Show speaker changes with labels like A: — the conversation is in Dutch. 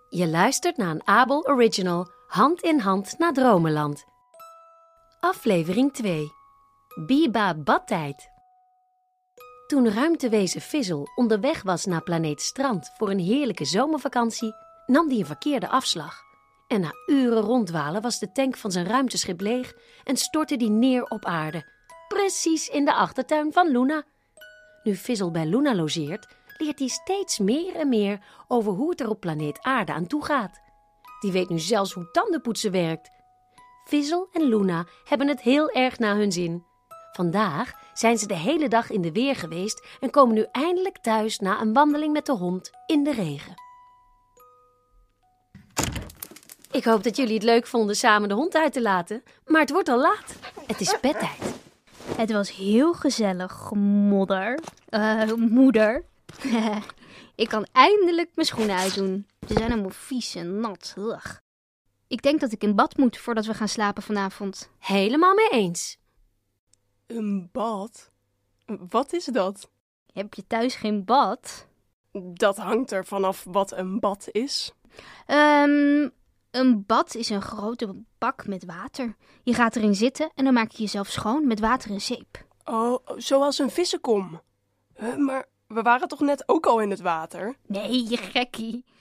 A: Je luistert naar een Abel Original, Hand in Hand naar Dromenland. Aflevering 2. Biba Badtijd. Toen ruimtewezen Fizzle onderweg was naar planeet Strand voor een heerlijke zomervakantie, nam hij een verkeerde afslag. En na uren ronddwalen was de tank van zijn ruimteschip leeg en stortte die neer op aarde. Precies in de achtertuin van Luna. Nu Fizzle bij Luna logeert, leert hij steeds meer en meer over hoe het er op planeet Aarde aan toe gaat. Die weet nu zelfs hoe tandenpoetsen werkt. Fizzle en Luna hebben het heel erg naar hun zin. Vandaag zijn ze de hele dag in de weer geweest en komen nu eindelijk thuis na een wandeling met de hond in de regen. Ik hoop dat jullie het leuk vonden samen de hond uit te laten, maar het wordt al laat. Het is bedtijd.
B: Het was heel gezellig, moeder. Ik kan eindelijk mijn schoenen uitdoen. Ze zijn helemaal vies en nat. Ugh. Ik denk dat ik in bad moet voordat we gaan slapen vanavond.
A: Helemaal mee eens.
C: Een bad? Wat is dat?
B: Heb je thuis geen bad?
C: Dat hangt er vanaf wat een bad is.
B: Een bad is een grote bak met water. Je gaat erin zitten en dan maak je jezelf schoon met water en zeep.
C: Oh, zoals een vissenkom. Maar we waren toch net ook al in het water?
B: Nee, je gekkie.